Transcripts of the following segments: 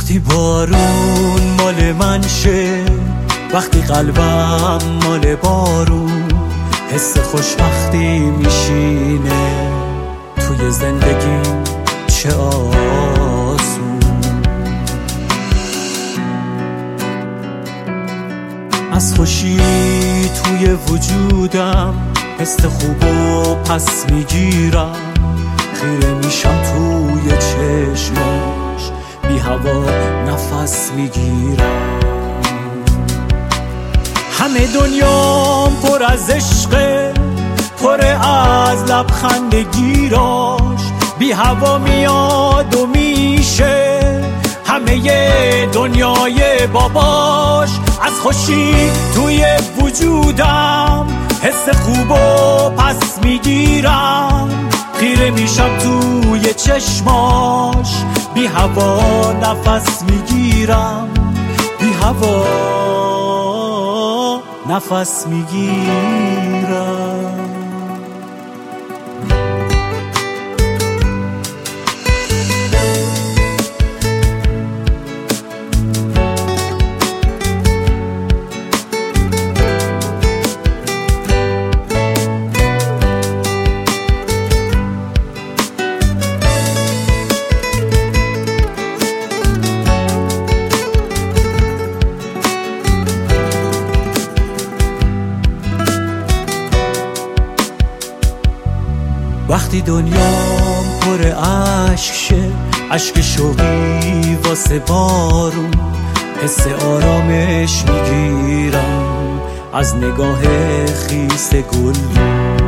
وقتی بارون مال من شه، وقتی قلبم مال بارون، حس خوشبختی میشینه توی زندگی چه آسون. از خوشی توی وجودم حس خوبو پس میگیرم، خیره میشم توی چشماش، بی هوا نفس میگیرم. همه دنیام پر از عشقه، پر از لبخند گیراش، بی هوا میاد و میشه همه دنیای باباش. از خوشی توی وجودم حس خوبو پس میگیرم، خیره میشم توی چشماش، بی هوا نفس میگیرم، بی هوا نفس میگیرم. وقتی دنیام پر عشق شه، عشق شوقی واسه بارون، حس آرامش میگیرم از نگاه خیس گلدون.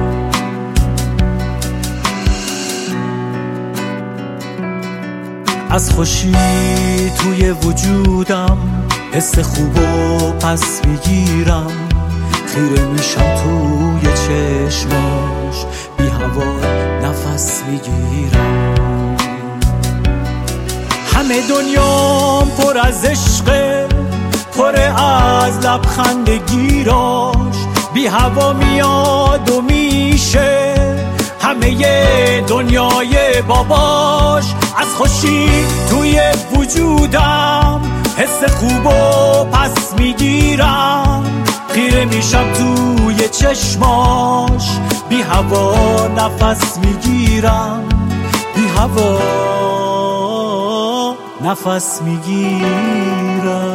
از خوشی توی وجودم حس خوبو پس میگیرم، خیره میشم توی چشماش، بی هوا نفس میگیرم. همه دنیام پر از عشقه، پر از لبخند گیراش، بی هوا میاد و میشه همه دنیای باباش. از خوشی توی وجودم حس خوبو پس میگیرم، خیره میشم توی چشماش، بی هوا نفس میگیرم، بی هوا نفس میگیرم.